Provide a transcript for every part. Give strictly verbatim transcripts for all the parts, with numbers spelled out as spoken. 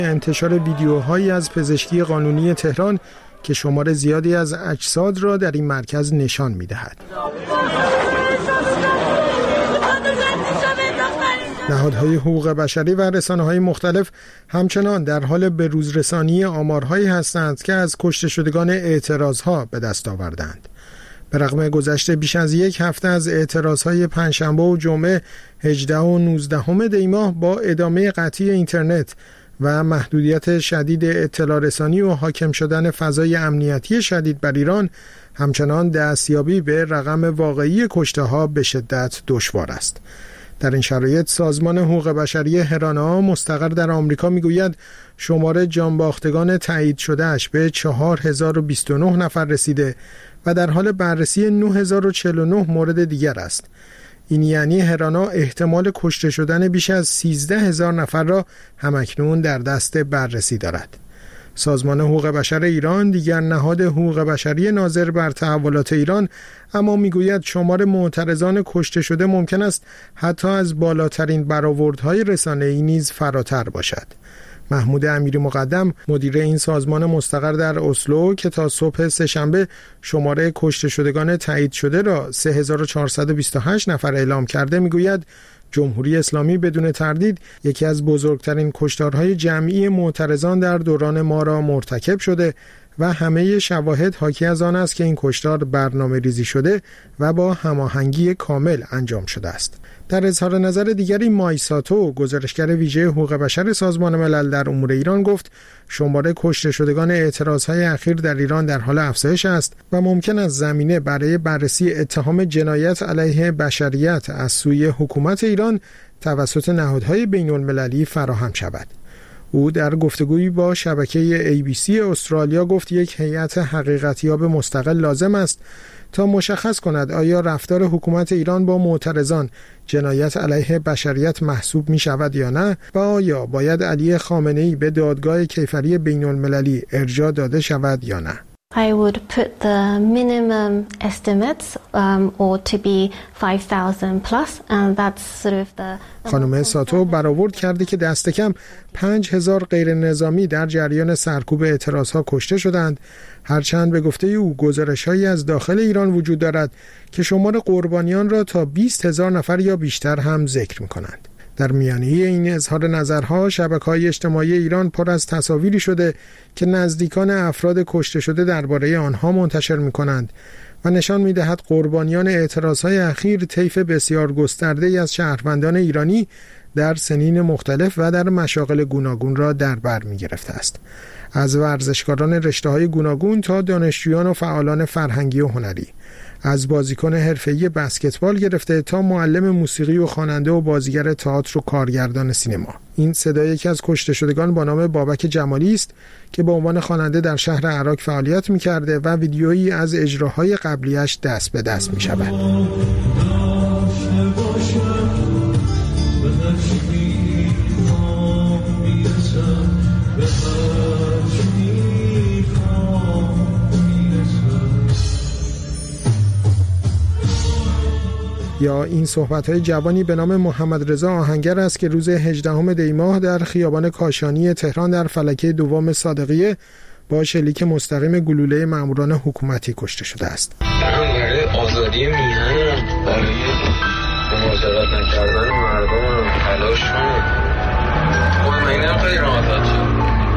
انتشار ویدیوهایی از پزشکی قانونی تهران که شمار زیادی از اجساد را در این مرکز نشان می‌دهد. نهادهای حقوق بشری و رسانه‌های مختلف همچنان در حال بروزرسانی آمارهایی هستند که از کشته شدگان اعتراضها به دست آوردند. به رغم گذشت بیش از یک هفته از اعتراضهای پنجشنبه و جمعه هجدهم و نوزدهم دی ماه با ادامه قطعی اینترنت و محدودیت شدید اطلاع رسانی و حاکم شدن فضای امنیتی شدید بر ایران، همچنان دستیابی به رقم واقعی کشته‌ها به شدت دشوار است. در این شرایط سازمان حقوق بشری هرانا مستقر در آمریکا میگوید شمار جانباختگان تایید شدهش به چهار هزار و بیست و نه نفر رسیده و در حال بررسی نه هزار و چهل و نه مورد دیگر است. این یعنی هرانا احتمال کشته شدن بیش از سیزده هزار نفر را همکنون در دست بررسی دارد. سازمان حقوق بشر ایران، دیگر نهاد حقوق بشری ناظر بر تحولات ایران، اما میگوید شمار معترضان کشته شده ممکن است حتی از بالاترین برآوردهای رسانه‌ای نیز فراتر باشد. محمود امیری مقدم، مدیر این سازمان مستقر در اسلو که تا صبح سه‌شنبه شماره کشته شدگان تایید شده را سه هزار و چهارصد و بیست و هشت نفر اعلام کرده، میگوید جمهوری اسلامی بدون تردید یکی از بزرگترین کشتارهای جمعی معترضان در دوران ما را مرتکب شده و همه شواهد حاکی از آن است که این کشتار برنامه ریزی شده و با هماهنگی کامل انجام شده است. در اظهار نظر دیگری مایساتو، گزارشگر ویژه حقوق بشر سازمان ملل در امور ایران، گفت شماره کشته شدگان اعتراضهای اخیر در ایران در حال افزایش است و ممکن است زمینه برای بررسی اتهام جنایت علیه بشریت از سوی حکومت ایران توسط نهادهای بین المللی فراهم شود. او در گفتگویی با شبکه ای بی سی استرالیا گفت یک هیئت حقیقتیاب مستقل لازم است تا مشخص کند آیا رفتار حکومت ایران با معترضان جنایت علیه بشریت محسوب می شود یا نه و آیا باید علی خامنه‌ای به دادگاه کیفری بین المللی ارجاع داده شود یا نه. I would put the minimum estimates um, or to be five thousand plus and that's sort of the خانم ساتو برآورد کرده که دست کم پنج هزار غیر نظامی در جریان سرکوب اعتراضها کشته شدند، هرچند به گفته او گزارش‌هایی از داخل ایران وجود دارد که شمار قربانیان را تا بیست هزار نفر یا بیشتر هم ذکر می‌کنند. در میانه این اظهار نظرها شبکه‌های اجتماعی ایران پر از تصاویری شده که نزدیکان افراد کشته شده درباره آنها منتشر می‌کنند و نشان می‌دهد قربانیان اعتراضهای اخیر طیف بسیار گسترده‌ای از شهروندان ایرانی در سنین مختلف و در مشاغل گوناگون را در بر می‌گرفته است. از ورزشکاران رشته‌های گوناگون تا دانشجویان و فعالان فرهنگی و هنری، از بازیکن حرفه‌ای بسکتبال گرفته تا معلم موسیقی و خواننده و بازیگر تئاتر و کارگردان سینما. این صدای یکی از کشته شدگان با نام بابک جمالی است که به عنوان خواننده در شهر عراق فعالیت می‌کرده و ویدیویی از اجراهای قبلیش دست به دست می‌شود. یا این صحبت‌های جوانی به نام محمد رضا آهنگر است که روز هجدهم دی ماه در خیابان کاشانی تهران در فلکه دوم صادقیه با شلیک مستقیم گلوله ماموران حکومتی کشته شده است. برای آزادی میهن، برای مهاجرت نکردن مردم تلاش کنیم. خب اینم خیلی راحت شد.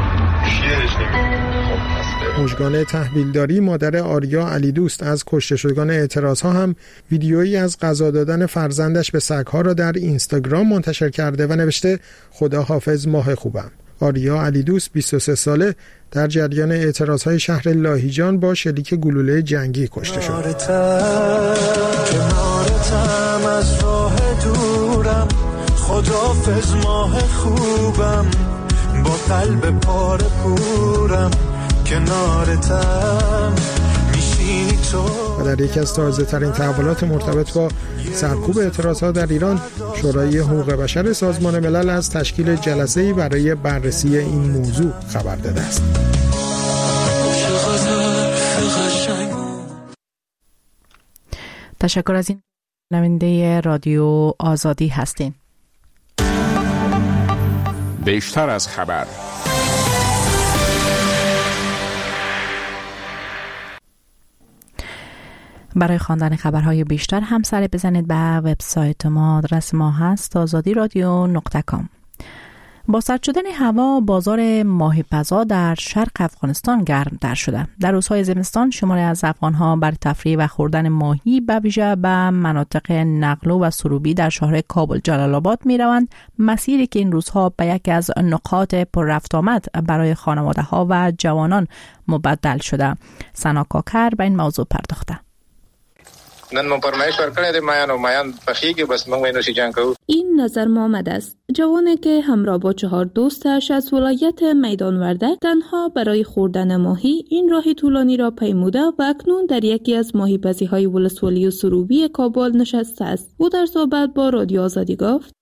مژگان تحویلداری، مادر آریا علی دوست از کشته شدگان اعتراضها، هم ویدیویی از غذا دادن فرزندش به سگ‌ها را در اینستاگرام منتشر کرده و نوشته خدا حافظ ماه خوبم. آریا علی دوست بیست و سه ساله در جریان اعتراضهای شهر لاهیجان با شلیک گلوله جنگی کشته شد. کنارتم از راه دورم، خدا حافظ ماه خوبم، با قلب پاره پورم کنارتم میشینی تو. و در یکی از تازه ترین تحولات مرتبط با سرکوب اعتراضات در ایران، شورای حقوق بشر سازمان ملل از تشکیل جلسه‌ای برای بررسی این موضوع خبر داده است. تشکر از این شنونده رادیو آزادی هستین. بیشتر از خبر برای خواندن خبرهای بیشتر هم سر بزنید به وبسایت ما. آدرس ما هست آزادی رادیو نقطه کام. با سرد شدن هوا بازار ماهیپزا در شرق افغانستان گرمتر شده. در روزهای زمستان شماری از افغانها برای تفریح و خوردن ماهی به ویژه به مناطق نقلو و سروبی در شهر کابل جلال آباد می روند، مسیری که این روزها به یکی از نقاط پر رفت آمد برای خانواده ها و جوانان مبدل شده. سنا کاکر به این موضوع پرداخته. نن مو پرمایش ورکړی دی مایان او مایان پخیږي بس موږ اینو شجان کوو. این نظر محمد است، جوانی که همراه با چهار دوستش از ولایت میدان وردک تنها برای خوردن ماهی این راه طولانی را پیموده و اکنون در یکی از ماهیپزی‌های ولسوالی سروبی کابل نشسته است. او در صحبت با رادیو آزادی گفت: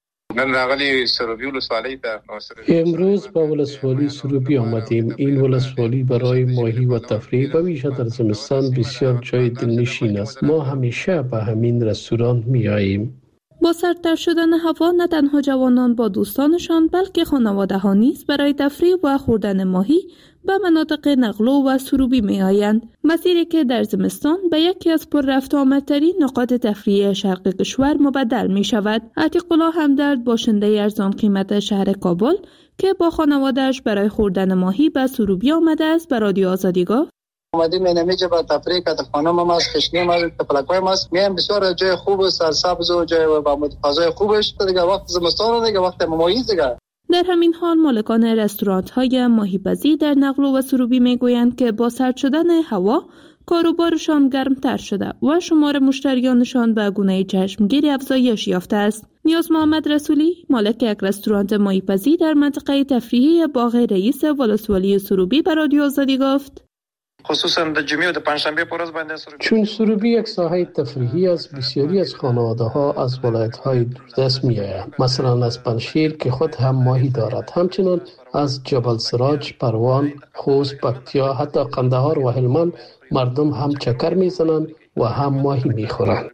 امروز با ولسوالی سروبی آمدیم. این ولسوالی برای ماهی و تفریح و ویژه در زمستان بسیار جای دلنشین است. ما همیشه به همین رستوران می آییم. با سردتر شدن هوا نه تنها جوانان با دوستانشان بلکه خانواده ها نیز برای تفریح و خوردن ماهی به مناطق نقلو و سروبی می آیند. مسیری که در زمستان به یکی از پر رفت آمدترین نقاط تفریحی شرق کشور مبدل می شود. عتیق الله همدرد باشنده ارزان قیمت شهر کابل که با خانواده‌اش برای خوردن ماهی به سروبی آمده است به رادیو آزادی گفت: اومدیم اینجا با تفریح که خانم ما از خشنی ما تپلکای ما میام بسیار جای خوب و سرسبز و جای با فضای خوبش دیگه وقت زمستان دیگه وقت ماهی دیگه. در همین حال مالکان رستوران‌های ماهیپزی در نقلو و سروبی میگویند که با سرد شدن هوا کاروبارشان گرمتر شده و شمار مشتریانشان به گونه چشمگیری افزایش یافته است. نیاز محمد رسولی مالک یک رستوران ماهیپزی در منطقه تفریحی باغ رئیس ولسوالی سروبی به رادیو آزادی گفت: خصوصا د جمعې او د پنجشنبه پر ورځ باندې سروبي چون سروبی یک ساحه تفریحی است، بسیاری از خانواده ها از ولایت های دوردست می آیند. مثلا از پنشیر که خود هم ماهی دارد، همچنین از جبل سراج، پروان، خوست، پکتیا، حتی قندهار و هلمند مردم هم چکر می زنند و هم ماهی می خورند.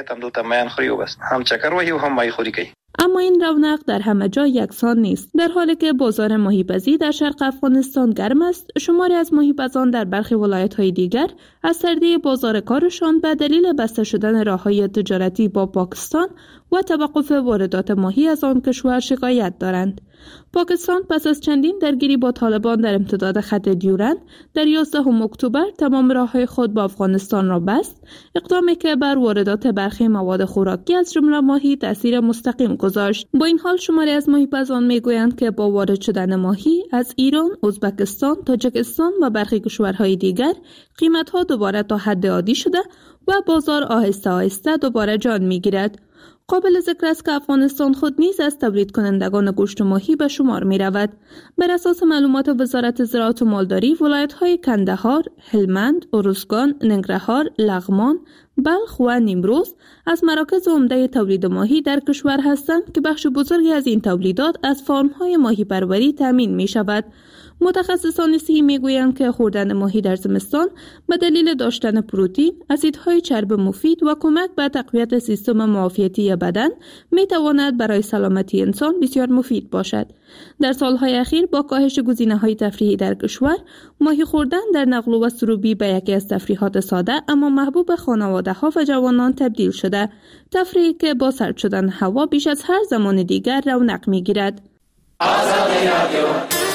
هم چکر و هم ماهی خوری کوي. اما این رونق در همه جا یکسان نیست. در حالی که بازار ماهیپزی در شرق افغانستان گرم است، شماری از ماهیپزان در برخی ولایت‌های دیگر از سردی بازار کارشان به دلیل بسته شدن راه‌های تجارتی با پاکستان و توقف واردات ماهی از آن کشور شکایت دارند. پاکستان پس از چندین درگیری با طالبان در امتداد خط دیورند در یازدهم اکتبر تمام راه‌های خود با افغانستان را بست، اقدامی که بر واردات برخی مواد خوراکی از جمله ماهی تأثیر مستقیم گذاشت. با این حال شماری از ماهیپزان میگویند که با وارد شدن ماهی از ایران، ازبکستان، تاجیکستان و برخی کشورهای دیگر قیمت‌ها دوباره تا حد عادی شده و بازار آهسته آهسته دوباره جان می‌گیرد. قابل ذکر است که افغانستان خود نیز از تولید کنندگان گوشت ماهی به شمار می رود. بر اساس معلومات وزارت زراعت و مالداری، ولایت‌های کندهار، هلمند، ارزگان، ننگرهار، لغمان، بلخ و نیمروز از مراکز عمده تولید ماهی در کشور هستند که بخش بزرگی از این تولیدات از فارم‌های ماهی پروری تامین می شود. متخصصان صحی میگویند که خوردن ماهی در زمستان به دلیل داشتن پروتئین، اسیدهای چرب مفید و کمک به تقویت سیستم معافیتی بدن میتواند برای سلامتی انسان بسیار مفید باشد. در سالهای اخیر با کاهش گزینه‌های تفریحی در کشور، ماهی خوردن در نقلو و سروبی به یکی از تفریحات ساده اما محبوب خانواده‌ها و جوانان تبدیل شده. تفریحی که با سرد شدن هوا بیش از هر زمان دیگر رونق میگیرد. آزادی رادیو.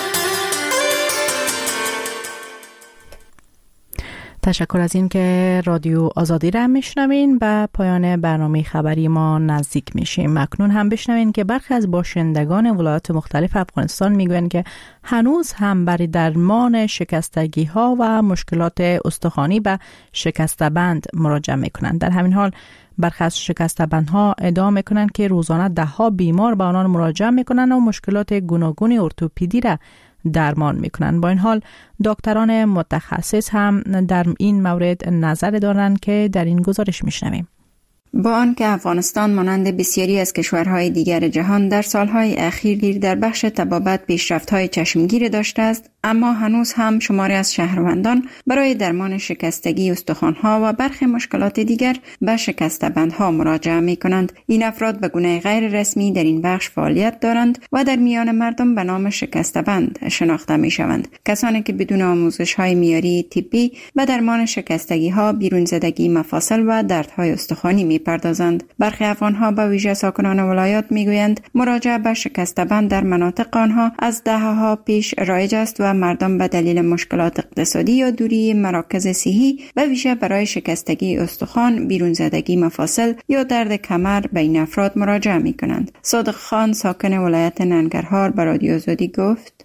تشکر از این که رادیو آزادی را میشنوین. به پایان برنامه خبری ما نزدیک میشیم. اکنون هم بشنوین که برخی از باشندگان ولایات مختلف افغانستان میگویند که هنوز هم برای درمان شکستگی ها و مشکلات استخوانی به شکسته‌بند مراجعه میکنند. در همین حال برخی از شکسته‌بندها ادعا میکنند که روزانه ده ها بیمار به آنان مراجعه میکنند و مشکلات گوناگون ارتوپدی را درمان میکنند. با این حال دکتران متخصص هم در این مورد نظر دارند که در این گزارش میشنویم. با آنکه افغانستان مانند بسیاری از کشورهای دیگر جهان در سالهای اخیر در بخش طبابت پیشرفت‌های چشمگیر داشته است، اما هنوز هم شماری از شهروندان برای درمان شکستگی استخوان‌ها و برخی مشکلات دیگر به شکسته‌بندها مراجعه می‌کنند. این افراد به گونه غیر رسمی در این بخش فعالیت دارند و در میان مردم به نام شکسته‌بند شناخته می‌شوند. کسانی که بدون آموزش‌های معیاری طبی به درمان شکستگی‌ها، بیرون‌زدگی مفاصل و دردهای استخوانی می‌پردازند. برخی افغان‌ها به ویژه ساکنان ولایات می‌گویند مراجعه به شکسته‌بند در مناطق آنها از دهه‌ها پیش رایج است و مردم به دلیل مشکلات اقتصادی یا دوری مراکز صحی و ویژه برای شکستگی استخوان، بیرون‌زدگی مفاصل یا درد کمر به این افراد مراجعه می‌کنند. صادق خان ساکن ولایت ننگرهار به رادیو آزادی گفت: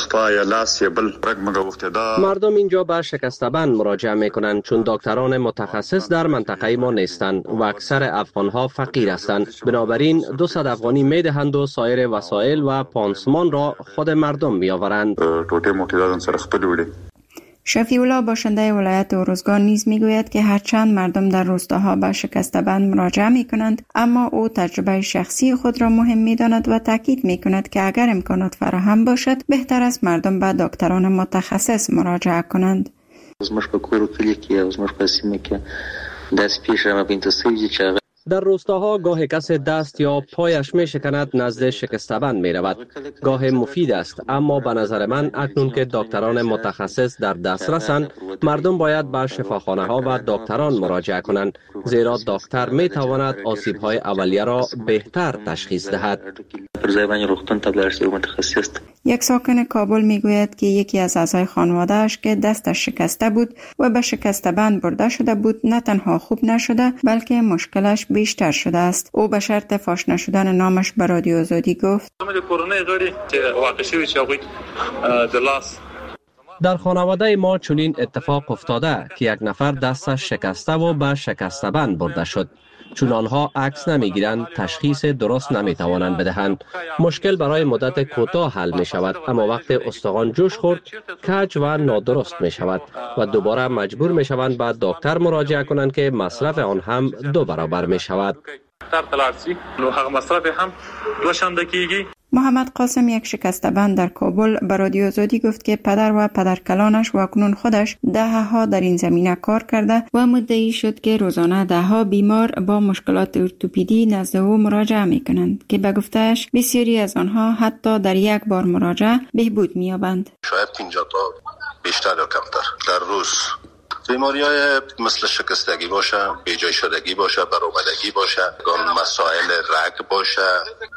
مردم اینجا به شکسته‌بند مراجعه میکنند چون دکتران متخصص در منطقه ما نیستند و اکثر افغانها فقیر هستند. بنابراین دویست افغانی میدهند و سایر وسایل و پانسمان را خود مردم میآورند. شفیع الله باشنده ولایت اروزگان نیز میگوید که هرچند مردم در روستاها به شکسته‌بند مراجعه میکنند، اما او تجربه شخصی خود را مهم میداند و تاکید میکند که اگر امکانات فراهم باشد بهتر است مردم به دکتران متخصص مراجعه کنند. در روستاها گاه کسی دست یا پایش می شکند نزد شکسته‌بند می رود. گاه مفید است، اما به نظر من اکنون که دکتران متخصص در دسترسند، مردم باید به شفاخانه ها و دکتران مراجعه کنند، زیرا دکتر می تواند آسیب های اولیه را بهتر تشخیص دهد. یک ساکن کابل می گوید که یکی از اعضای خانواده‌اش که دستش شکسته بود و به شکسته‌بند برده شده بود، نه تنها خوب نشده بلکه مشکلش بیشتر شده است. او به شرط فاش نشدن نامش به رادیو آزادی گفت: در خانواده ما چنین اتفاق افتاده که یک نفر دستش شکسته و به شکسته‌بند برده شد. چون آنها عکس نمیگیرند، تشخیص درست نمیتوانند بدهند. مشکل برای مدت کوتاه حل می شود، اما وقت استخوان جوش خورد، کج و نادرست می شود و دوباره مجبور می شوند به دکتر مراجعه کنند که مصرف آن هم دو برابر می شود. محمد قاسم، یک شکسته‌بند در کابل، به رادیو آزادی گفت که پدر و پدرکلانش و اکنون خودش دهه‌ها در این زمینه کار کرده و مدعی شد که روزانه دهها بیمار با مشکلات ارتوپدی نزد او مراجعه می‌کنند که به گفته‌اش بسیاری از آنها حتی در یک بار مراجعه بهبود می‌یابند. شاید پنجاه تا بیشتر یا کمتر در روز بیماری‌های مثل شکستگی باشه، بیجای شدگی باشه، برآمدگی باشه، مسائل رگ باشه،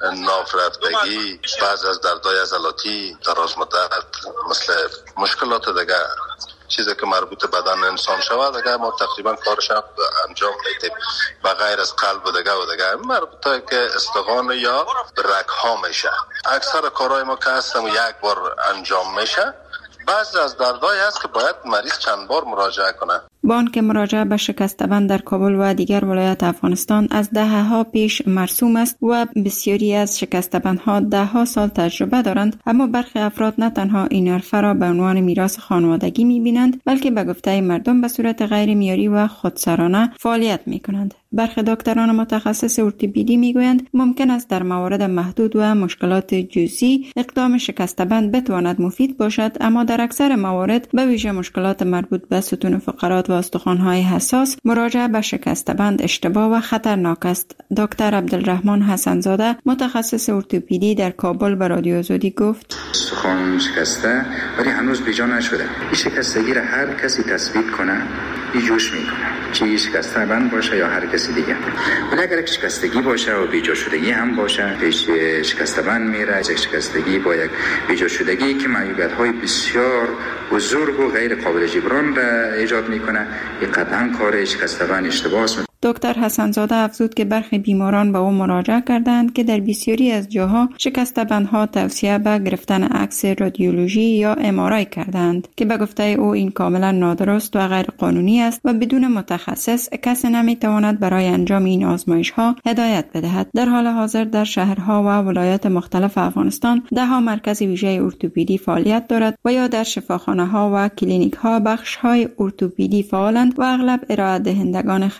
نافرتگی، بعض از دردهای عضلاتی دراز مدت، مثل مشکلات دیگه چیزی که مربوط بدن انسان شود، دیگه ما تقریبا کارش انجام میدیم. و غیر از قلب و دیگه و دیگه مربوطه که استخوان یا رگ ها میشه. اکثر کارهای ما که هستم یک بار انجام میشه. بعضی از دردهای هست که باید مریض چند بار مراجعه کنه. با آنکه مراجعه به شکسته‌بند در کابل و دیگر ولایات افغانستان از دهه‌ها پیش مرسوم است و بسیاری از شکسته‌بندها دهها سال تجربه دارند، اما برخی افراد نه تنها این حرفه را به عنوان میراث خانوادگی می‌بینند، بلکه به گفته مردم به صورت غیر معیاری و خودسرانه فعالیت می‌کنند. برخی دکتران متخصص ارتوپدی می‌گویند ممکن است در موارد محدود و مشکلات جزئی اقدام شکسته‌بند بتواند مفید باشد، اما در اکثر موارد به ویژه مشکلات مربوط به ستون فقرات و استخوان‌های حساس مراجعه به شکسته‌بند اشتباه و خطرناک است. دکتر عبدالرحمن حسن‌زاده متخصص ارتوپدی در کابل به رادیو آزادی گفت: استخوان شکسته ولی هنوز بیجا نشده. این شکستگی را هر کسی تثبیت کنه ای جوش میکنه، چه شکسته‌بند باشه یا هر کسی دیگه. ولی اگر شکستگی باشه و بیجا شدگی هم باشه، پیش شکسته‌بند میره. شکستگی با یک بیجا شدگی که معیوبیت‌های بسیار بزرگ و غیر قابل جبران را ایجاد میکنه، این قطعاً کار شکسته‌بند اشتباه است. دکتر حسن‌زاده افزود که برخی بیماران به او مراجعه کردند که در بسیاری از جاها شکسته‌بندها توصیه به گرفتن عکس رادیولوژی یا ام آر آی کردند که به گفته او این کاملا نادرست و غیر قانونی است و بدون متخصص کسی نمیتواند برای انجام این آزمایش‌ها هدایت بدهد. در حال حاضر در شهرها و ولایات مختلف افغانستان ده ها مرکز ویژه ارتوپدی فعالیت دارد و یا در شفاخانه‌ها و کلینیک‌ها بخش‌های ارتوپدی فعالند و اغلب ارائه دهندگان خدمات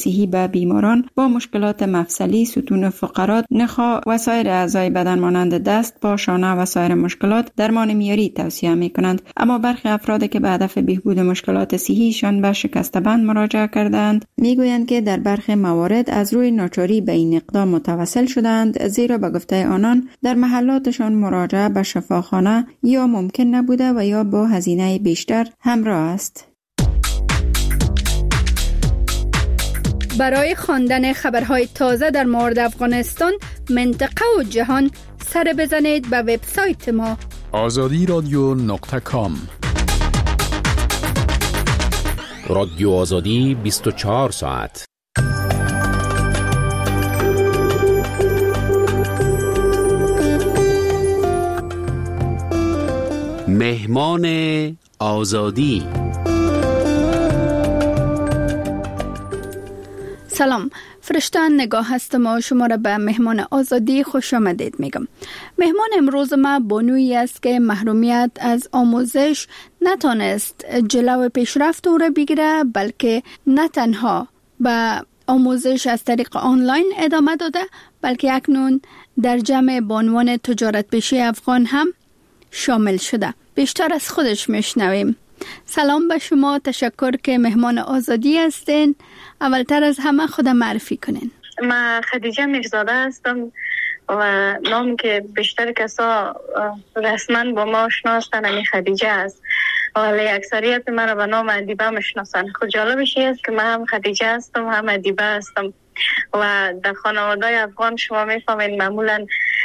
صحی به بیماران با مشکلات مفصلی، ستون فقرات، نخا و سایر اعضای بدن مانند دست، پا، شانه و سایر مشکلات درمان معیاری توصیه می کنند. اما برخی افرادی که به هدف بهبود مشکلات صحیشان به شکسته‌بند مراجعه کردند میگویند که در برخی موارد از روی ناچاری به این اقدام متوسل شدند، زیرا به گفته آنان در محلاتشان مراجعه به شفاخانه یا ممکن نبوده و یا با هزینه بیشتر همراه است. برای خواندن خبرهای تازه در مورد افغانستان، منطقه و جهان سر بزنید به وبسایت ما آزادی رادیو نقطه کام. رادیو آزادی بیست و چهار ساعت. مهمان آزادی. سلام، فرشتن نگاه هستم و شما را به مهمان آزادی خوش آمدید میگم. مهمان امروز ما بانویی است که محرومیت از آموزش نتانست جلو پیشرفت او را بگیره، بلکه نه تنها به آموزش از طریق آنلاین ادامه داده، بلکه اکنون در جمع بانوان تجارت پیشه افغان هم شامل شده. بیشتر از خودش میشنویم. سلام به شما، تشکر که مهمان آزادی هستین. اولتر از همه خودم معرفی کنین. من خدیجه میرزاده هستم و نام که بیشتر کسا رسما با ما آشنا هستن همین خدیجه است، ولی اکثریت من را به نام ادیبه میشناسن. خود جالبش این است که من هم خدیجه هستم هم ادیبه هستم و در خانواده افغان شما میفهمین معمولا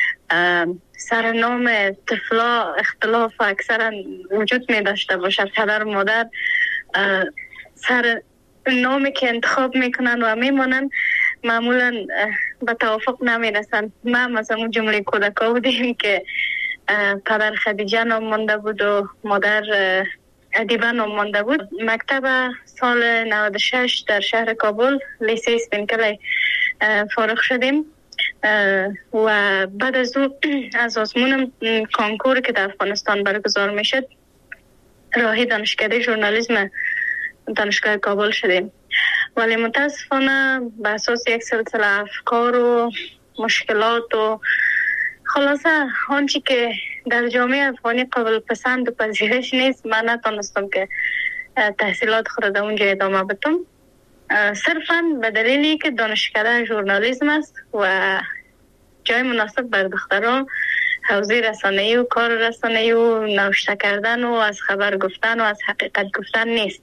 سرنام طفلا اختلاف اکثرا وجود می داشته باشد. پدر و مادر سر نامی که انتخاب میکنن و میمونن معمولا به توافق نمی رسن. ما مثلا اون جمله کودکا بودیم که پدر خدیجه نام مانده بود و مادر ادیبه نام مانده بود. مکتب سال نود و شش در شهر کابل لیسه اسپینکلی فارغ شدیم و بعد از او از آزمون کانکور که در افغانستان برگزار میشد راهی دانشکده ژورنالیسم دانشگاه کابل شدیم، ولی متاسفانه به اساس یک سلسله افکار و مشکلات و خلاصه آنچه که در جامعه افغانی قابل پسند و پذیرش نیست، من نتونستم که تحصیلات خود در اونجا ادامه بدم، صرفاً به دلیلی که دانشکده ژورنالیسم است و جای مناسب بر دختران حوزه رسانه‌ای و کار رسانه‌ای و نوشته کردن و از خبر گفتن و از حقیقت گفتن نیست.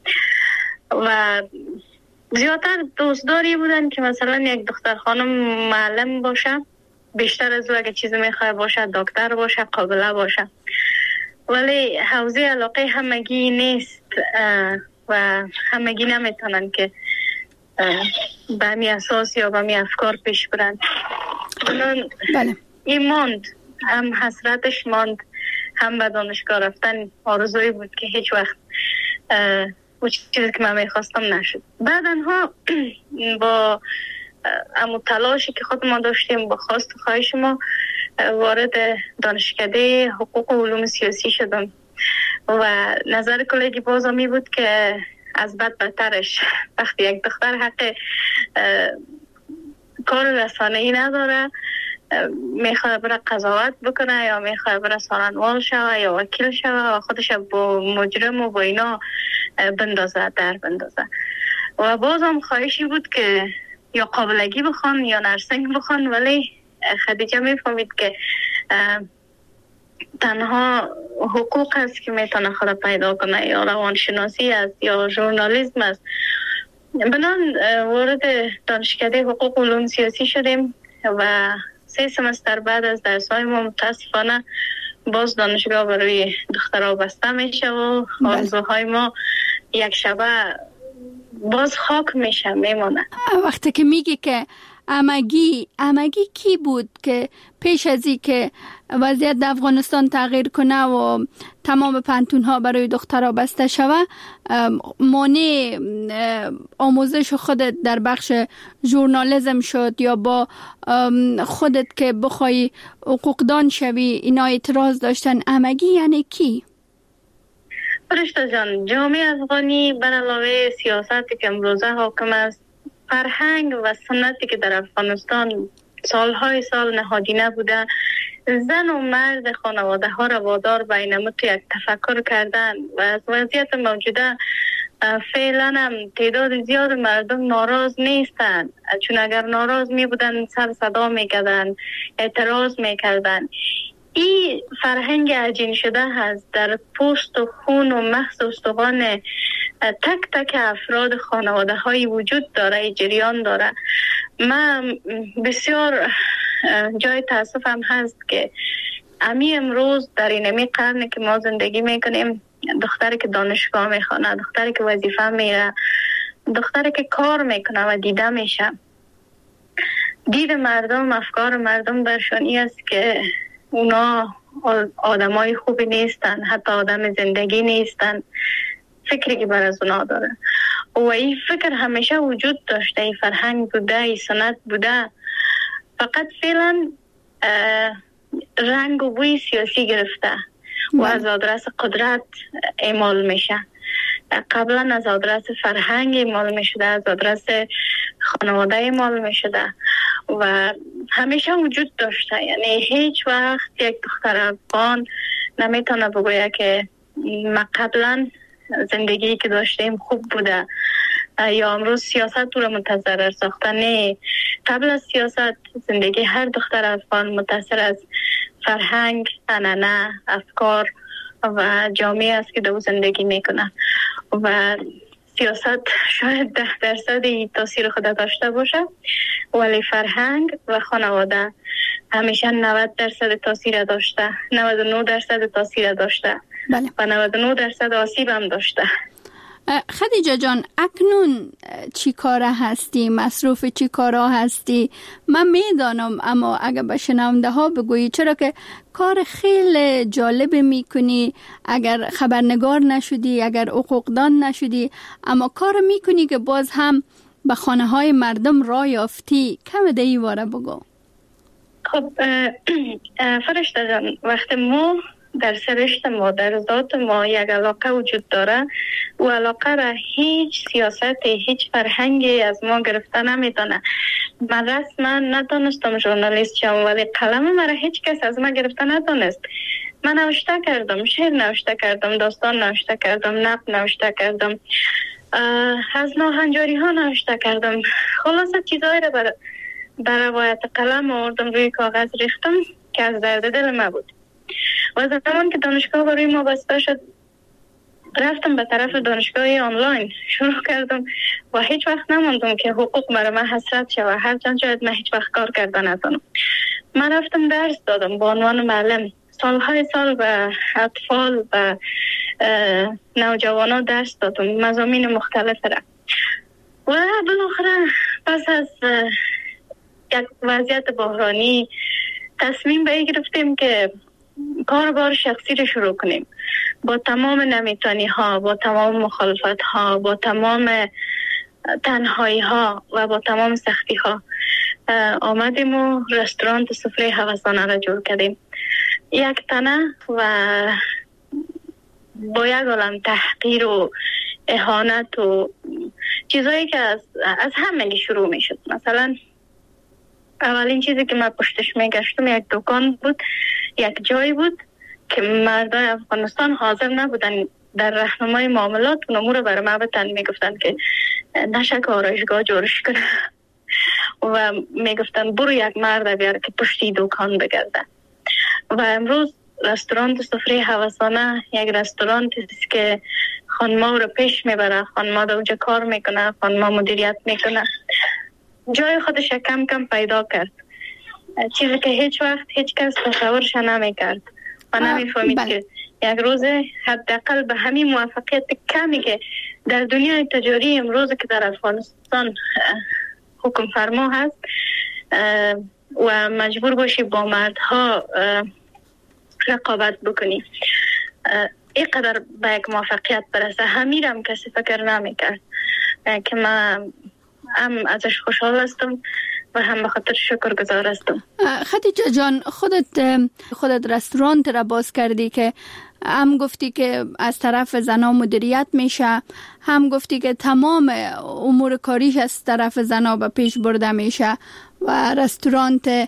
و زیادتر دوستداری بودن که مثلا یک دختر خانم معلم باشه، بیشتر از او اگه چیزی میخواه باشه دکتر باشه، قابله باشه، ولی حوزه علاقه همگی نیست و همگی نمیتونن که به همی اساس یا به همی افکار پیش برن. بله. این ماند، هم حسرتش ماند، هم به دانشگاه رفتن آرزوی بود که هیچ وقت اون چیزی که من میخواستم نشد. بعدن ها با امو تلاشی که خود ما داشتیم با خواست و خواهش ما وارد دانشکده حقوق و علوم سیاسی شدم و نظر کلیگی بازمی بود که از بد بدترش وقتی یک دختر حق کار رسانه‌ای نداره، میخواه بره قضاوت بکنه یا میخواه بره سالنوال شوه یا وکیل شوه و خودش با مجرم و با اینا بندازه در بندازه. و بازم خواهشی بود که یا قابلگی بخوان یا نرسنگ بخوان، ولی خدیجه میفهمید که تنها حقوق است که میتونه خود پیدا کنه، یا روانشناسی است یا ژورنالیسم است. بنان وارد دانشکده حقوق و علوم سیاسی شدیم و سه سمستر بعد از درس‌های ما متاسفانه باز دانشگاه برای دخترها بسته میشه و آرزوهای ما یک شبه باز خاک میشه میمونه. وقتی که میگی که امگی امگی کی بود که پیش از این که وضعیت در افغانستان تغییر کنه و تمام پانتون ها برای دخترها بسته شوه، مانع آموزش خودت در بخش ژورنالیسم شد یا با خودت که بخوای حقوقدان شوی اینا اعتراض داشتن؟ امگی یعنی کی؟ فرشته جان، جامعه افغانی بر علاوه سیاستی که امروزه حاکم است، فرهنگ و سنتی که در افغانستان سالهای سال نهادینه بوده، زن و مرد خانواده ها را وادار به این تو یک تفکر کردن و از وضعیت موجوده فعلا هم تعداد زیاد مردم ناراض نیستن، چون اگر ناراض می بودن سر صدا می کردن، اعتراض می کردن. این فرهنگ عجین شده هست در پوست و خون و مغز و استخوان تک تک افراد خانواده های وجود داره، جریان داره. من بسیار جای تاسفم هست که امی امروز در این امی قرن که ما زندگی میکنیم، دختری که دانشگاه میخونه، دختری که وظیفه میره، دختری که کار میکنه و دیده میشه، دید مردم، افکار مردم برشان این است که اونا آدمای خوبی نیستن، حتی آدم زندگی نیستن، فکری که بر از اونا داره. و این فکر همیشه وجود داشته، این فرهنگ بوده، این سنت بوده، فقط فعلا رنگ و بوی سیاسی گرفته و از آدرس قدرت اعمال میشه. قبلا از آدرس فرهنگ اعمال میشده، از آدرس خانواده اعمال میشده و همیشه وجود داشته. یعنی هیچ وقت یک دختر افغان نمیتونه بگویه که ما قبلا زندگی که داشتیم خوب بوده یا امروز سیاست تو رو متضرر ساخته. نه، قبل از سیاست زندگی هر دختر افغان متاثر از فرهنگ، عنعنه، افکار و جامعه است که دو زندگی میکنه و سیاست شاید ده درصد تاثیر خود داشته باشه، ولی فرهنگ و خانواده همیشه نود درصد تاثیر داشته، نود و نه درصد تاثیر داشته. بله. و نود و نه درصد آسیب هم داشته. خدیجه جان، اکنون چی کاره هستی؟ مصروف چی کارا هستی؟ من میدانم، اما اگر به شنونده ها بگویی، چرا که کار خیلی جالب میکنی، اگر خبرنگار نشدی، اگر حقوقدان نشدی، اما کار میکنی که باز هم به خانه های مردم راه یافتی. کم دیگه واره بگو. خب فرشته جان، وقتی ما در سرشت ما، در ذات ما یک علاقه وجود داره، و علاقه را هیچ سیاست، هیچ فرهنگی از ما گرفته نمیتونه. من رسما ندانستم ژورنالیست شم، ولی قلم مرا هیچ کس از ما گرفته ندانست. من نوشته کردم، شعر نوشته کردم، داستان نوشته کردم، نقد نوشته کردم، از ناهنجاری ها نوشته کردم. خلاصه چیزایی را بر بر روایت قلم آوردم، روی کاغذ ریختم که از درد دل ما بود. و زمان که دانشگاه برای ما بسته شد، رفتم به طرف دانشگاه آنلاین، شروع کردم و هیچ وقت نماندم که حقوق مرا من حسرت شود، هرچند شاید من هیچ وقت کار کرده نتونم. من رفتم درس دادم با عنوان معلم، سالهای سال به اطفال و نوجوانان درس دادم، مضامین مختلف را. و بالاخره پس از یک وضعیت بحرانی تصمیم به این گرفتیم که کاربار شخصی رو شروع کنیم. با تمام نمیتانی ها، با تمام مخالفت ها، با تمام تنهایی ها و با تمام سختی ها آمدیم و رستوران سفره هوسانه را جور کردیم. یک تنه و با یک عالم تحقیر و اهانت و چیزایی که از, از همه شروع می شد. مثلا اولین چیزی که من پشتش می گشتم یک دکان بود، یک جایی بود که مردای افغانستان حاضر نبودن در راهنمای معاملات و امور رو برای ما بتن. می گفتن که نشک آرایشگاه جورش کنه و می گفتن برو یک مرد بیار که پشتی دکان بگرده. و امروز رستوران سفره هوسانه یک رستوران است که خانما رو پیش میبره، خانما در اونجا کار میکنه، خانما مدیریت میکنه، جای خودش کم کم پیدا کرد، چیزی که هیچ وقت هیچ کس تصورش نمیکرد و نمیفهمید که یک روز حداقل به همین موفقیت کمی که در دنیای تجاری امروز که در افغانستان حکم فرما هست و مجبور باشی با مردها رقابت بکنی، اینقدر به یک موفقیت برسه، همیرم کسی فکر نمی کرد که من هم ازش خوشحال هستم و هم به خاطر شکرگزار هستم. خدیجه جان، خودت خودت رستوران را باز کردی که هم گفتی که از طرف زنا مدیریت میشه، هم گفتی که تمام امور کاریش از طرف زنا به پیش برده میشه و رستورانت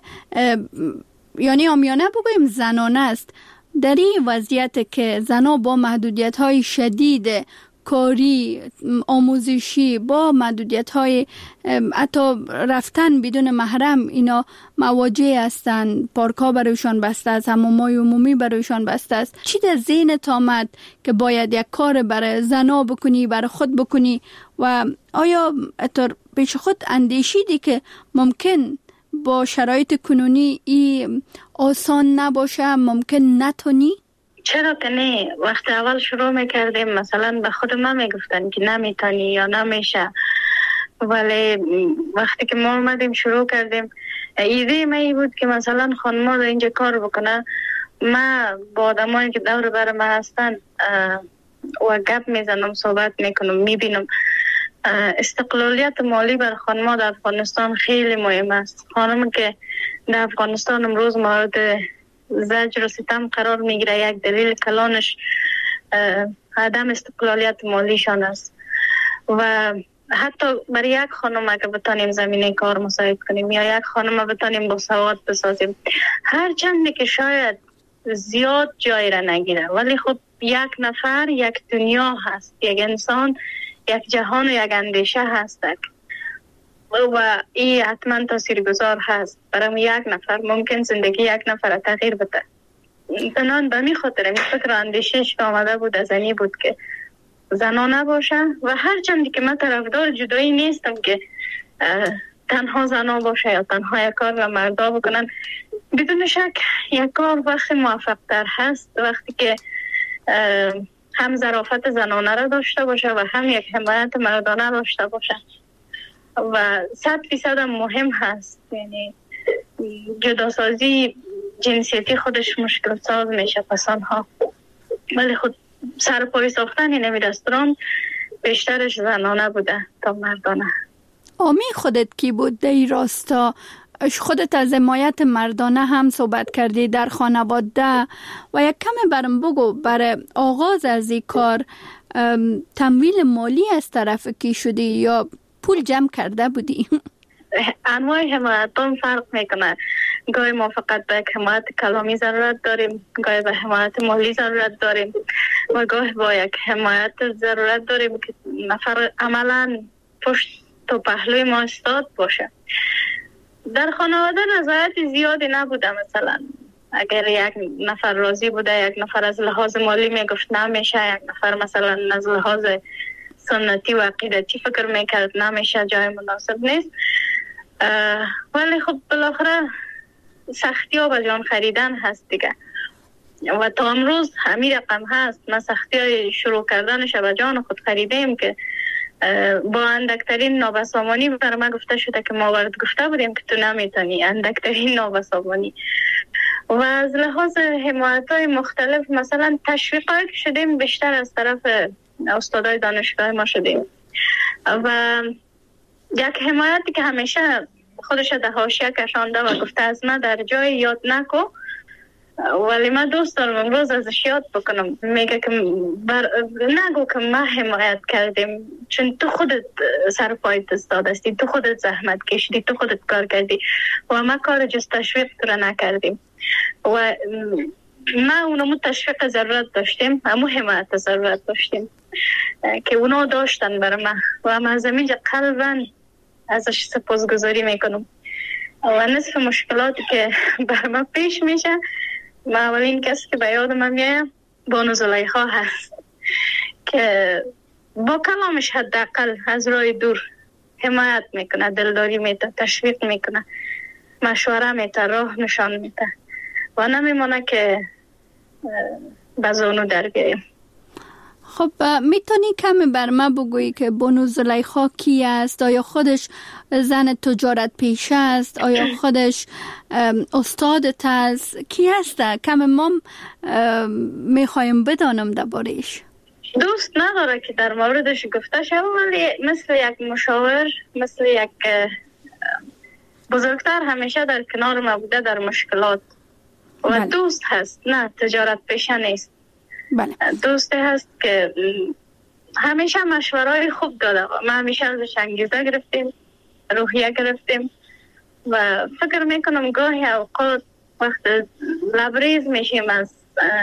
یعنی آمیانه بگویم زنانه است. در این وضعیت که زنا با محدودیت های شدید کاری، آموزشی، با محدودیت های حتی رفتن بدون محرم اینا مواجه هستند، پارک ها برایشان بسته است، حمام های عمومی برایشان بسته است، چی در ذهنت آمد که باید یک کار برای زنا بکنی، برای خود بکنی و آیا اتر پیش خود اندیشیدی که ممکن با شرایط کنونی ای آسان نباشه، ممکن نتونی؟ چرا که نه؟ وقت اول شروع میکردیم مثلا به خود ما میگفتن که نمیتونی یا نمیشه، ولی وقتی که ما اومدیم شروع کردیم ایده ما ای بود که مثلا خانم در اینجا کار بکنه. ما با آدمایی که دور بر ما هستن و گپ میزنم، صحبت میکنم، میبینم استقلالیت مالی بر خانم در افغانستان خیلی مهم است. خانم که در افغانستان امروز مورد زجر و ستم قرار میگیره، یک دلیل کلانش عدم استقلالیت مالیشان است و حتی برای یک خانم اگه بتانیم زمینه کار مساعد کنیم یا یک خانم بتانیم با سواد بسازیم، هر چندی که شاید زیاد جای را نگیره، ولی خب یک نفر یک دنیا هست، یک انسان یک جهان و یک اندیشه هست و این حتما تاثیرگذار هست برای یک نفر. ممکن زندگی یک نفر تغییر بده. بنان به می خاطر این فکر اندیشش که آمده بود از اینی بود که زنا نباشه و هر چندی که من طرفدار جدایی نیستم که تنها زنا باشه یا تنها یک کار را مردا بکنن. بدون شک یک کار وقتی موفق تر هست وقتی که هم ظرافت زنانه را داشته باشه و هم یک حمایت مردانه داشته باشه و صد فیصد مهم هست. یعنی جداسازی جنسیتی خودش مشکل ساز میشه پسان ها، ولی خود سر پای ساختن این نمی رستوران بیشترش زنانه بوده تا مردانه. آمی خودت کی بود در این راستا؟ خودت از حمایت مردانه هم صحبت کردی در خانواده و یک کم برم بگو برای آغاز از این کار تمویل مالی از طرف کی شدی یا پول جمع کرده بودی؟ انواع حمایت هم فرق میکنه. گاهی ما فقط به حمایت کلامی ضرورت داریم، گاهی به حمایت مالی ضرورت داریم و گاهی با یک حمایت ضرورت داریم که نفر عملا پشت و پهلوی ما استاد باشه. در خانواده رضایت زیادی نبوده. مثلا اگر یک نفر راضی بوده، یک نفر از لحاظ مالی میگفت نمیشه، یک نفر مثلا از لحاظ سنتی و عقیدتی فکر میکرد نمیشه، جای مناسب نیست. ولی خب بالاخره سختی ها به جان خریدن هست دیگه و تا امروز همین رقم هست. ما سختی های شروع کردنش به جان خود خریدیم که با اندکترین نابسامانی برای ما گفته شده که ما ورد گفته بودیم که تو نمیتونی، اندکترین نابسامانی. و از لحاظ حمایت های مختلف مثلا تشویق هایی که شدیم بیشتر از طرف استادای دانشگاه ما شدیم و یک حمایتی که همیشه خودش در حاشیه کشانده و گفته از من در جای یاد نکو، ولی من دوست دارم امروز ازش یاد بکنم. میگه که بر... نگو که ما حمایت کردیم، چون تو خودت سر پایت استاد هستی، تو خودت زحمت کشیدی، تو خودت کار کردی و ما کار جز تشویق تو نکردیم و ما اونمو تشویق ضرورت داشتیم، همو حمایت ضرورت داشتیم که اونا داشتن برای ما و ما از اینجا قلباً ازش سپاسگزاری میکنم. و نصف مشکلاتی که بر ما پیش میشه، ما اولین کسی که به یاد من میاد بانو زلیخا هست که با کلامش حداقل از راه دور حمایت میکنه، دلداری میده، تشویق میکنه، مشوره میده، راه نشان میده و نمیمونه که بزانو در بیاییم. خب میتونی کمی بر ما بگویی که بانو زلیخا کی است؟ آیا خودش زن تجارت پیشه است؟ آیا خودش استادت است؟ کی است؟ کمی ما میخوایم بدانم درباره‌اش. دوست نداره که در موردش گفته شد، ولی مثل یک مشاور، مثل یک بزرگتر همیشه در کنار ما بوده در مشکلات و بله. دوست هست، نه تجارت پیشه نیست. بله. دوستی هست که همیشه مشورای خوب داده. ما همیشه ازش انگیزه گرفتیم، روحیه گرفتیم و فکر میکنم گاهی اوقات وقت لبریز میشیم از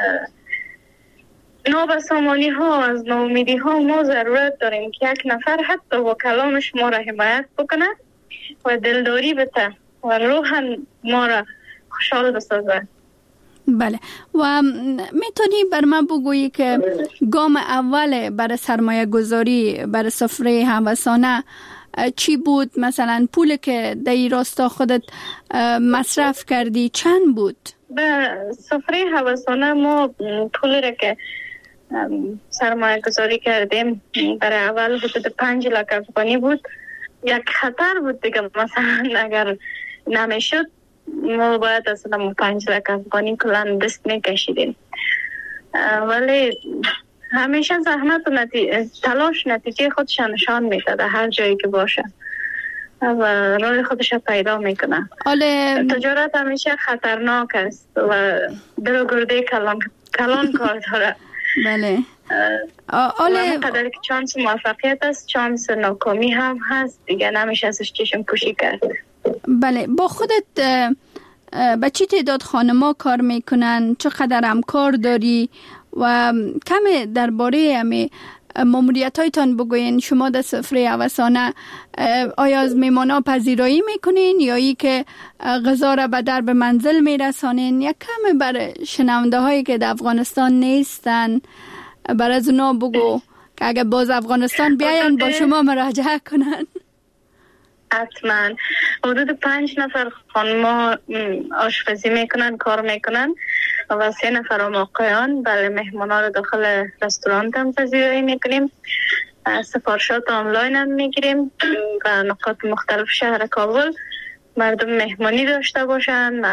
نابسامانی ها، از ناامیدی ها، ما ضرورت داریم که یک نفر حتی با کلامش ما را حمایت بکنه و دلداری بده و روحاً ما را خوشحال بسازه. بله. و میتونی بر من بگویی که گام اول برای سرمایه گذاری برای سفره هوسانه چی بود؟ مثلا پول که در این راستا خودت مصرف کردی چند بود؟ به سفره هوسانه ما پولی را که سرمایه گذاری کردیم برای اول حدود پنج لک افغانی بود. یک خطر بود دیگه، مثلا اگر نمیشد ما باید اصلا پنج لک افغانی کلان دست میکشیدیم، ولی همیشه زحمت و نتیجه تلاش نتیجه خودش نشان میده در هر جایی که باشه و راه خودش پیدا میکنه. آله... تجارت همیشه خطرناک است و دل و گرده کلان, کلان کار داره. بله. آله قدر که چانس موفقیت است چانس ناکامی هم هست دیگه، نمیشه ازش چشم پوشی کرد. بله. با خودت به چی تعداد خانما کار میکنن؟ چقدر همکار داری؟ و کمی درباره همی ماموریت هایتان بگوین. شما در سفره هوسانه آیا از میمانا پذیرایی میکنین یا ای که غذا را به درب منزل میرسانین؟ یک کمی برای شنونده هایی که در افغانستان نیستن برای از اونا بگو که اگر باز افغانستان بیاین با شما مراجعه کنن. حتما حدود پنج نفر خانما آشپزی میکنن، کار میکنن و سه نفر هم آقایان. بله، مهمانا رو داخل رستوران هم پذیرایی میکنیم، سفارشات آنلاین هم میگیریم و نقاط مختلف شهر کابل مردم مهمانی داشته باشن،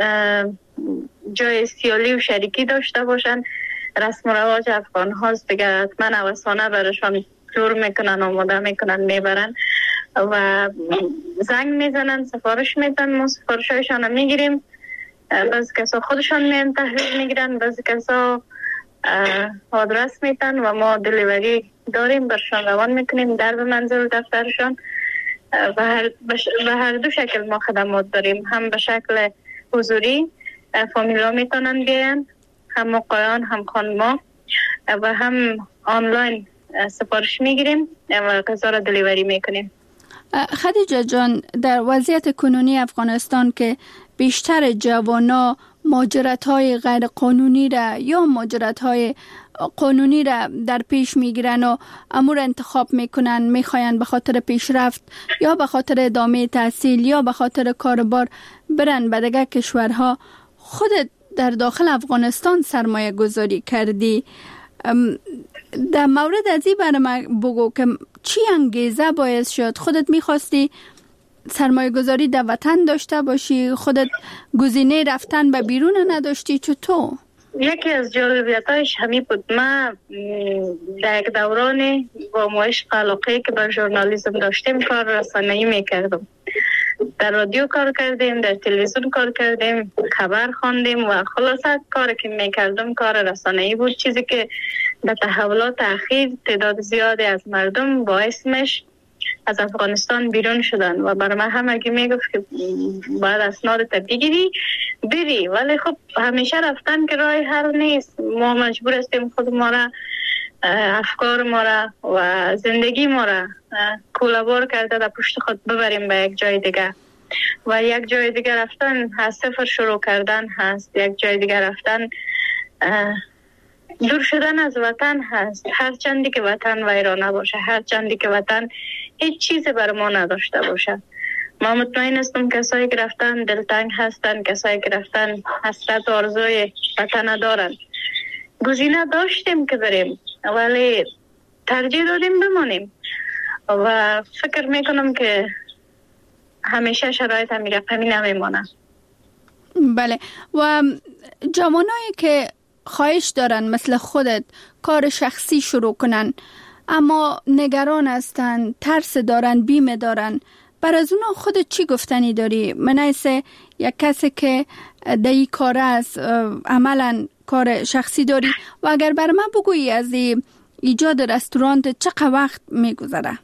جای سیالی و شریکی داشته باشن. رسم و رواج افغان هاست دیگه، حتما هوسانه برشان جور میکنن، آماده میکنن، میبرن و زنگ میزنن، سفارش میدن، ما سفارشایشان هم میگیریم. بعضی کسا خودشان میان تحویل میگیرن، بعضی کسا آدرس میتن و ما دلیوری داریم برشان روان میکنیم در به منزل دفترشان. و هر, بش... و هر دو شکل ما خدمات داریم، هم به شکل حضوری فامیلا میتونن بیان، هم آقایان هم خانما، و هم آنلاین سفارش میگیریم و غذا را دلیوری میکنیم. خدیجه جان، در وضعیت کنونی افغانستان که بیشتر جوانا مهاجرت‌های غیر قانونی را یا مهاجرت‌های قانونی را در پیش میگیرن و امور انتخاب میکنن، میخواین به خاطر پیشرفت یا به خاطر ادامه تحصیل یا به خاطر کاربار برن به دیگر کشورها، خودت در داخل افغانستان سرمایه گذاری کردی. در مورد از این برای من بگو که چی انگیزه باعث شد خودت میخواستی سرمایه گذاری در وطن داشته باشی، خودت گزینه رفتن به بیرون نداشتی؟ چطور؟ یکی از جالبیتایش همین بود. من در یک دورانی با مشق علاقه که بر ژورنالیسم داشتیم کار رسانه‌ای میکردم. در رادیو کار کردیم، در تلویزیون کار کردیم، خبر خواندیم و خلاصه کاری که میکردم کار رسانه‌ای بود، چیزی که به تحولات اخیر تعداد زیادی از مردم باعث میشه از افغانستان بیرون شدن و برای من همگی میگفت که باید اسناد تا بگیری بری، ولی خب همیشه رفتن که راه حل نیست. ما مجبور هستیم خود ما را، افکار ما را و زندگی ما را کولابور کرده در پشت خود ببریم به یک جای دیگه و یک جای دیگه رفتن از صفر شروع کردن هست، یک جای دیگه رفتن دور شدن از وطن هست. هر چندی که وطن ویرانه باشه، هر چندی که وطن هیچ چیزی بر ما نداشته باشه. ما مطمئن هستم کسایی که رفتن دلتنگ هستن، کسایی که رفتن حسرت و آرزوی وطن دارن. گزینه داشتیم که بریم ولی ترجیح دادیم بمانیم و فکر میکنم که همیشه شرایط همین رقمی نمیمانه. بله. و جوانایی که خواهش دارن مثل خودت کار شخصی شروع کنن اما نگران هستن، ترس دارن، بیمه دارن، بر از اونا خودت چی گفتنی داری؟ منایسه یک کسی که دایی کار است، عملا کار شخصی داری و اگر بر من بگویی از ایجاد رستورانت چقدر وقت میگذره؟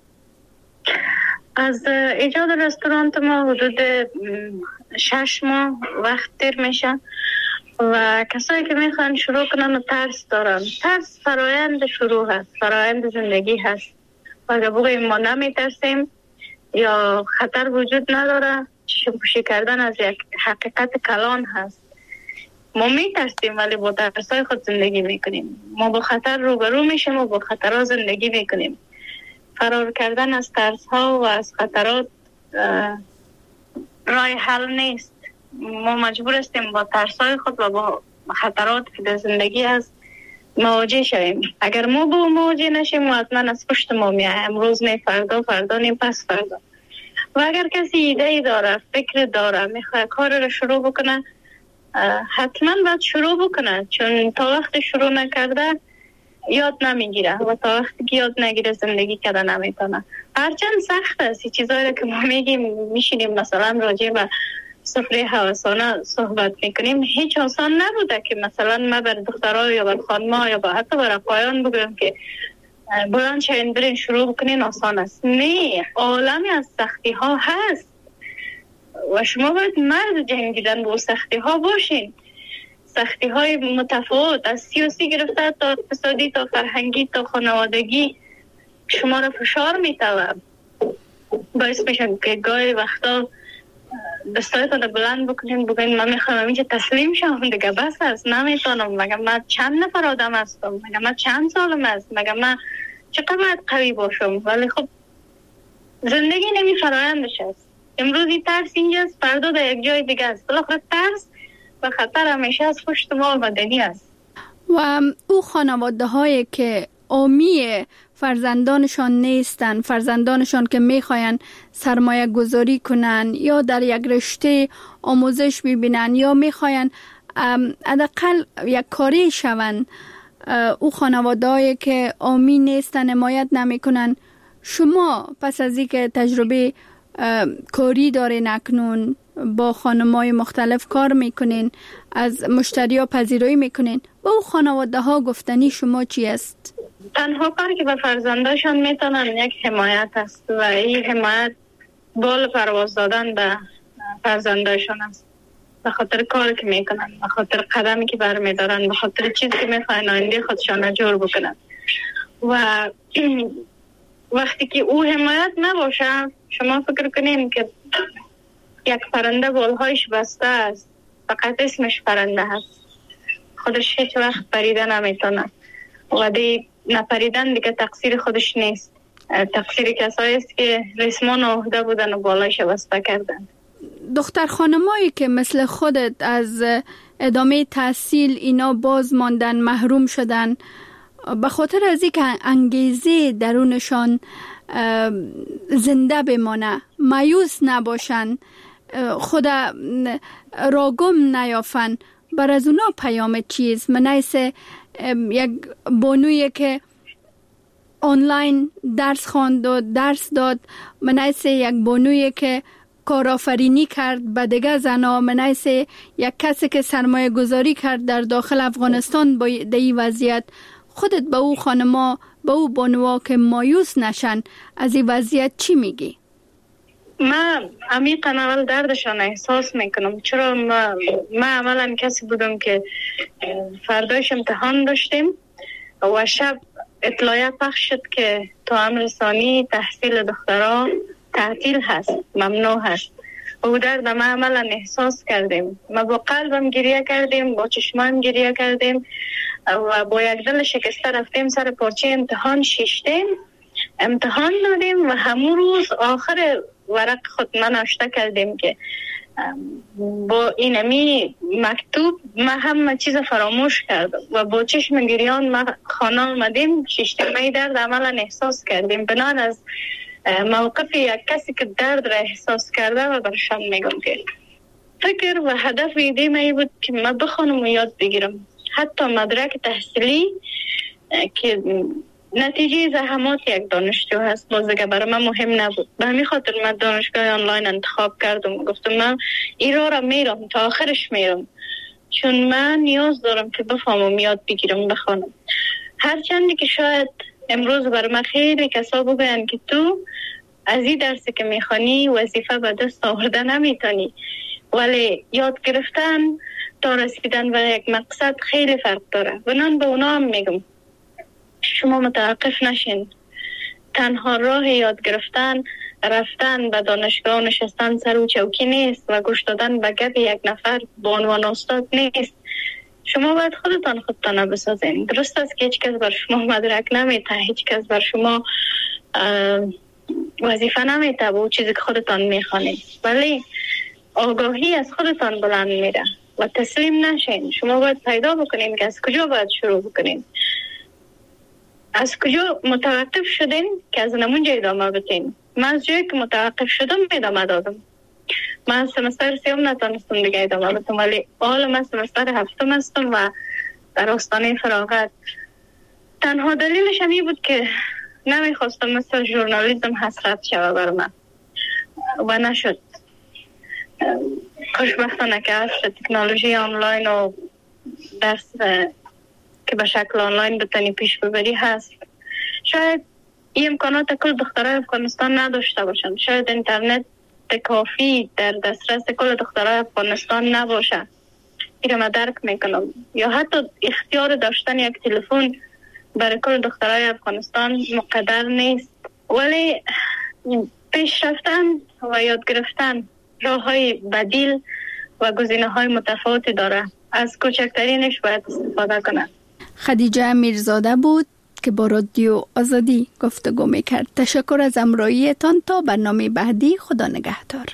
از ایجاد رستورانت ما حدود شش ماه وقت تیر میشه و کسایی که میخوان شروع کنن و ترس دارن. ترس فرایند شروع هست، فرایند زندگی هست و اگر بگوییم ما نمیترسیم یا خطر وجود نداره، چشم پوشی کردن از یک حقیقت کلان هست. ما میترسیم ولی با ترسای خود زندگی میکنیم. ما با خطر روبرو میشیم و با خطرها زندگی میکنیم. فرار کردن از ترس ها و از خطرات راه حل نیست. ما مجبور هستیم با ترس های خود و با خطرات که در زندگی هست مواجه شویم. اگر ما با مواجه نشیم و حتما از پشت ما میایه، امروز نه فردا، فردا نه پس فردا. و اگر کسی ایده ای داره، فکر داره، میخواد کار رو شروع بکنه، حتما باید شروع بکنه، چون تا وقت شروع نکرده یاد نمیگیره و تا وقتی که یاد نگیره زندگی کرده نمیتونه. هرچند سخت است چیزایی که ما میگیم، میشینیم مثلا راجع به سفره هوسانه صحبت میکنیم، هیچ آسان نبوده که مثلا ما بر دخترها یا بر خانم‌ها یا با حتی بر آقایان بگم که بلند شوین برین شروع بکنین آسان است. نه، عالمی از سختی ها هست و شما باید مرد جنگیدن با سختی ها باشین. سختی های متفاوت از سیاسی گرفته تا اقتصادی تا فرهنگی تا خانوادگی شما را فشار میتوه، باعث میشن که گاهی وقتا دستایتان را بلند بکنین بگین من میخوام اینجا تسلیم شم دیگه، بس است، نمیتونم، مگه من چند نفر آدم هستم، مگه من چند سالم است، مگه من چقدر باید قوی باشم. ولی خب زندگی نمی فرایندش است. امروزی ترس اینجاست، فردا در یک جای دیگه است. بالاخره ترس و خطر همیشه از پشت ما آمدنی است. و او خانواده هایی که عامی فرزندانشان نیستن، فرزندانشان که میخواین سرمایه گذاری کنن یا در یک رشته آموزش ببینن یا میخواین حداقل یک کاری شون، او خانواده هایی که عامی نیستن، حمایت نمیکنن، شما پس از اینکه تجربه کاری دارین، اکنون با خانم‌های مختلف کار میکنین، از مشتری ها پذیرایی میکنین، با او خانواده ها گفتنی شما چی است؟ تنها کاری که به فرزنداشان میتونن یک حمایت است و این حمایت بال پرواز دادن به فرزنداشان است، به خاطر کاری که میکنن، به خاطر قدمی که برمیدارن، به خاطر چیزی که میخواین آینده خودشان جور بکنن. و وقتی که او حمایت نباشه، شما فکر کنین که یک پرنده بالهایش بسته است، فقط اسمش پرنده هست، خودش هیچ وقت پریده نمیتونه و دی نپریدن دیگه تقصیر خودش نیست، تقصیر کسایی است که ریسمان عهده بودن و بالایش بسته کردن. دختر خانمایی که مثل خودت از ادامه تحصیل اینا باز ماندن، محروم شدن، به خاطر از اینکه انگیزه درونشان زنده بمانه، مایوس نباشن، خود راگم نیافن، بر از اونا پیام چیز؟ منایس یک بانویی که آنلاین درس خواند و درس داد، منایس یک بانویی که کارآفرینی کرد به دیگه زنا، منایس یک کسی که سرمایه گذاری کرد در داخل افغانستان با دی وضعیت. خودت به او خانما، به او بانوها که مایوس نشن از این وضعیت چی میگی؟ من عمیقاً اول دردشان احساس میکنم، چرا ما, ما عملا کسی بودم که فردایش امتحان داشتیم و شب اطلاعیه پخش شد که تا امر ثانی تحصیل دخترها تعطیل هست، ممنوع هست. و درد ما عملا احساس کردیم، ما با قلبم گریه کردیم، با چشمایم گریه کردیم و با یک دل شکسته رفتیم سر پارچه امتحان شیشتیم، امتحان دادیم و همون روز آخر ورق خود من نوشته کردیم که با اینمی مکتوب ما همه چیز فراموش کردم و با چشم گریان ما خانه آمدیم. شیشتیمه درد عملا احساس کردیم بنان از موقف یک کسی که درد را احساس کرده و برشان میگم که فکر و هدف ایده می بود که من بخونم و یاد بگیرم. حتی مدرک تحصیلی که نتیجه زحمات یک دانشجو هست. باز دیگه برای من مهم نبود، به همین خاطر من دانشگاه آنلاین انتخاب کردم. گفتم من این راه را میرم تا آخرش میرم، چون من نیاز دارم که بفهمم، یاد بگیرم، بخوانم. هرچندی که شاید امروز برای من خیلی کسا بگوین که تو از این درسی که میخوانی وظیفه به دست آورده نمیتونی، ولی یاد گرفتن تا رسیدن به یک مقصد خیلی فرق داره. و من به اونا هم میگم شما متوقف نشین. تنها راه یاد گرفتن رفتن به دانشگاه نشستن سر و چوکی نیست و گوش دادن به گپ یک نفر با عنوان استاد نیست. شما باید خودتان خودتان بسازین. درست است که هیچ کس بر شما مدرک نمیته، هیچ کس بر شما وظیفه نمیته با چیزی که خودتان میخوانید، ولی آگاهی از خودتان بلند میره و تسلیم نشین. شما باید پیدا بکنین که از کجا باید شروع بکنین، از کجا متوقف شدین که از نمونجا ادامه بتین. من از جایی که متوقف شدم ادامه دادم. من سمستر سیوم نتانستم دیگه ادامه بدم، ولی حالا من سمستر هفتم هستم و در آستانه فراغت. تنها دلیلش همی بود که نمیخواستم مثل ژورنالیسم حسرت شوه بر من و نشد. خوشبختانه که عصر تکنولوژی آنلاین و درس که به شکل آنلاین بتانی پیش ببری هست. شاید این امکانات کل دخترای افغانستان نداشته باشند، شاید اینترنت کافی در دسترس کل دخترای افغانستان نباشه، این من درک میکنم، یا حتی اختیار داشتن یک تلفن برای کل دخترای افغانستان مقدر نیست. ولی پیش رفتن و یاد گرفتن راه های بدیل و گزینه های متفاوتی داره، از کوچکترینش باید استفاده کنه. خدیجه میرزاده بود که با رادیو آزادی گفتگو میکرد. تشکر از همراهیتان. تا برنامه بعدی، خدا نگهدار.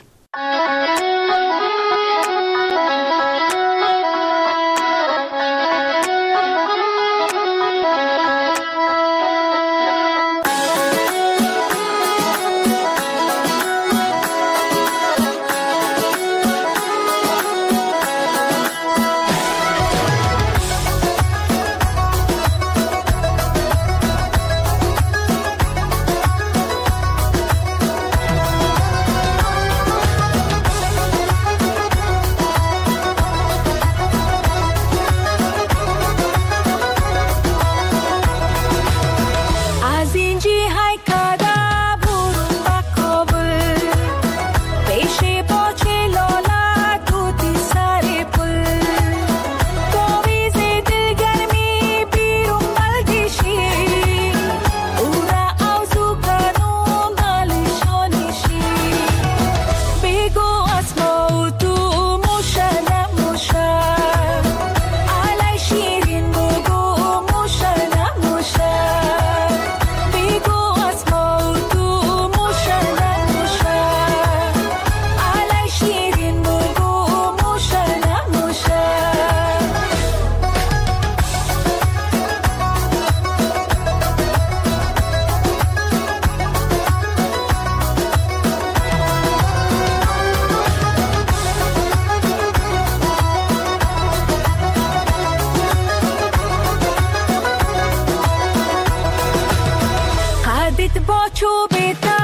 با چوب